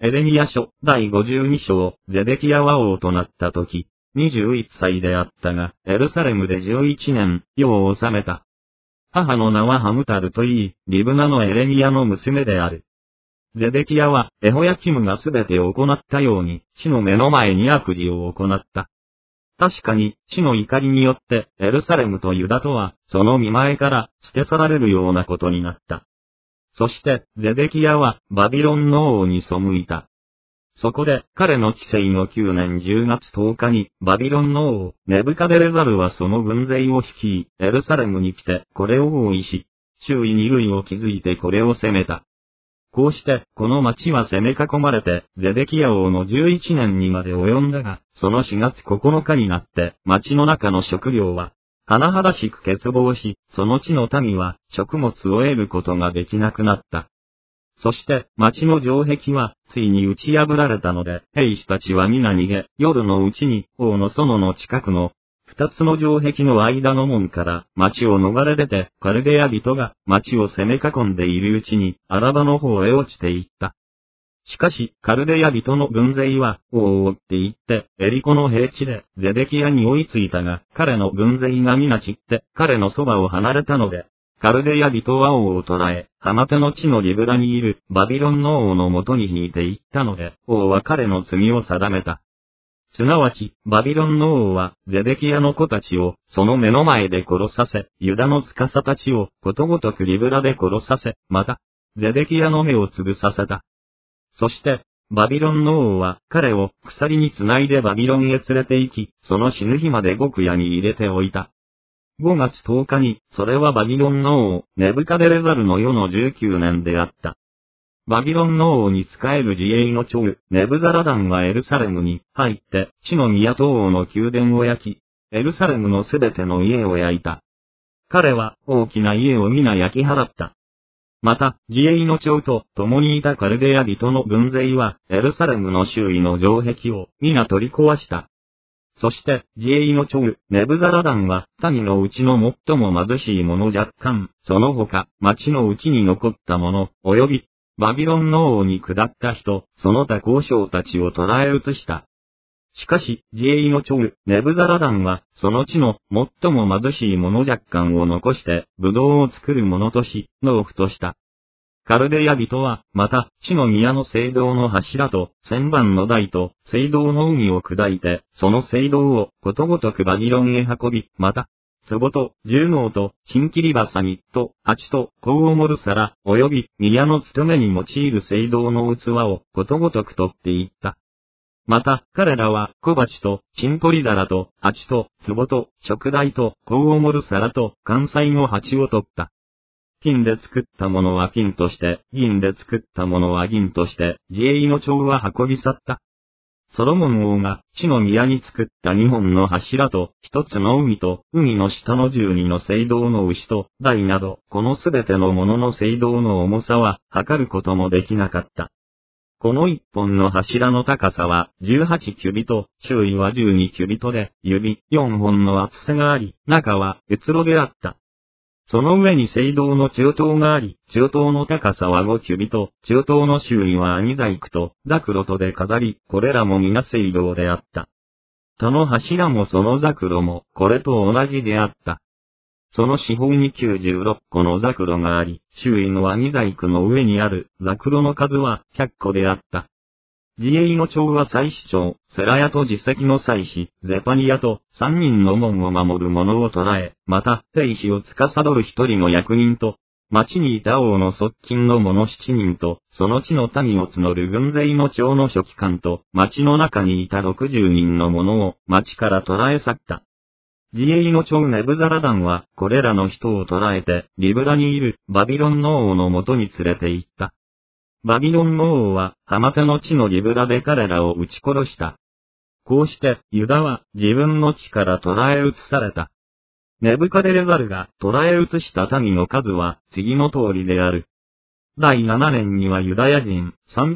エレミヤ書第52章、ゼデキヤは王となった時、21歳であったが、エルサレムで11年、世を治めた。母の名はハムタルといい、リブナのエレミヤの娘である。ゼデキヤは、エホヤキムがすべて行ったように、死の目の前に悪事を行った。確かに、死の怒りによって、エルサレムとユダとは、その見前から捨て去られるようなことになった。そして、ゼデキヤは、バビロンの王に背いた。そこで、彼の治世の9年10月10日に、バビロンの王、ネブカデレザルはその軍勢を率い、エルサレムに来て、これを包囲し、周囲に塁を築いてこれを攻めた。こうして、この町は攻め囲まれて、ゼデキヤ王の11年にまで及んだが、その4月9日になって、町の中の食料は、甚だしく欠乏し、その地の民は、食物を得ることができなくなった。そして、町の城壁は、ついに打ち破られたので、兵士たちは皆逃げ、夜のうちに、王の園の近くの、二つの城壁の間の門から町を逃れ出て、カルデア人が町を攻め囲んでいるうちにアラバの方へ落ちていった。しかし、カルデア人の軍勢は王を追って行って、エリコの平地でゼデキヤに追いついたが、彼の軍勢が皆散って、彼のそばを離れたので、カルデヤ人は王を捕らえ、ハマテの地のリブラにいるバビロンの王のもとに引いて行ったので、王は彼の罪を定めた。すなわち、バビロンの王は、ゼデキヤの子たちを、その目の前で殺させ、ユダの司たちを、ことごとくリブラで殺させ、また、ゼデキヤの目を潰させた。そして、バビロンの王は、彼を鎖につないでバビロンへ連れて行き、その死ぬ日まで獄屋に入れておいた。5月10日に、それはバビロンの王、ネブカデレザルの世の19年であった。バビロンの王に仕える自衛の長、ネブザラダンはエルサレムに入って、地の宮と王の宮殿を焼き、エルサレムのすべての家を焼いた。彼は大きな家を皆焼き払った。また、自衛の長と共にいたカルデア人の軍勢は、エルサレムの周囲の城壁を皆取り壊した。そして、自衛の長、ネブザラダンは、民のうちの最も貧しい者若干、その他、町のうちに残った者、及び、バビロンの王に下った人、その他交渉たちを捕らえ移した。しかし、自衛の長、ネブザラダンは、その地の最も貧しい者若干を残して、ブドウを作る者とし、農夫とした。カルデヤ人は、また、地の宮の聖堂の柱と、千番の台と、聖堂の海を砕いて、その聖堂を、ことごとくバビロンへ運び、また、壺と、銃能と、新切りバサミと、鉢と、香を盛る皿、及び、宮の務めに用いる聖堂の器を、ことごとく取っていった。また、彼らは、小鉢と、新取り皿と、鉢と、壺と、食台と、香を盛る皿と、関西の鉢を取った。金で作ったものは金として、銀で作ったものは銀として、自衛の長は運び去った。ソロモン王が地の宮に作った2本の柱と1つの海と海の下の12の聖堂の牛と台など、このすべてのものの聖堂の重さは測ることもできなかった。この1本の柱の高さは18キュビト、周囲は12キュビトで、指4本の厚さがあり、中はうつろであった。その上に聖堂の中塔があり、中塔の高さは5キュビト、中塔の周囲は網細工とザクロとで飾り、これらも皆聖堂であった。他の柱もそのザクロも、これと同じであった。その四方に96個のザクロがあり、周囲の網細工の上にあるザクロの数は100個であった。自衛の長は祭司長、セラヤと自責の祭司、ゼパニヤと3人の門を守る者を捕らえ、また、兵士を司る1人の役人と、町にいた王の側近の者7人と、その地の民を募る軍勢の長の書記官と、町の中にいた60人の者を町から捕らえ去った。自衛の長ネブザラダンは、これらの人を捕らえて、リブラにいるバビロンの王のもとに連れて行った。バビロンの王は、ハマテの地のリブラで彼らを撃ち殺した。こうして、ユダは自分の地から捕らえ移された。ネブカデレザルが捕らえ移した民の数は次の通りである。第7年にはユダヤ人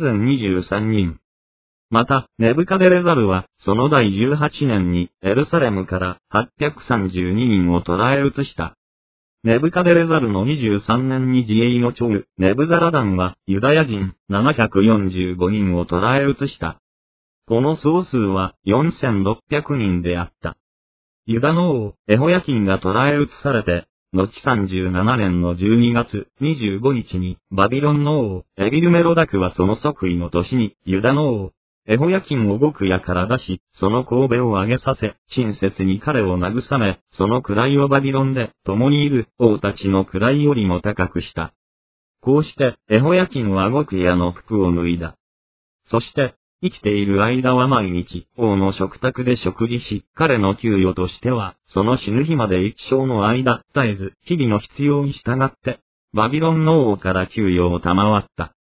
3023人。また、ネブカデレザルは、その第18年にエルサレムから832人を捕らえ移した。 ネブカデレザルの23年に自衛の長、ネブザラダンはユダヤ人745人を捕らえ移した。この総数は4600人であった。ユダの王、エホヤキンが捕らえ移されて、後37年の12月25日に、バビロンの王、エビルメロダクはその即位の年に、ユダの王、エホヤキンを極夜から出し、その神戸を上げさせ、親切に彼を慰め、その位をバビロンで、共にいる王たちの位よりも高くした。こうして、エホヤキンは極夜の服を脱いだ。そして、生きている間は毎日、王の食卓で食事し、彼の給与としては、その死ぬ日まで一生の間、絶えず、日々の必要に従って、バビロンの王から給与を賜った。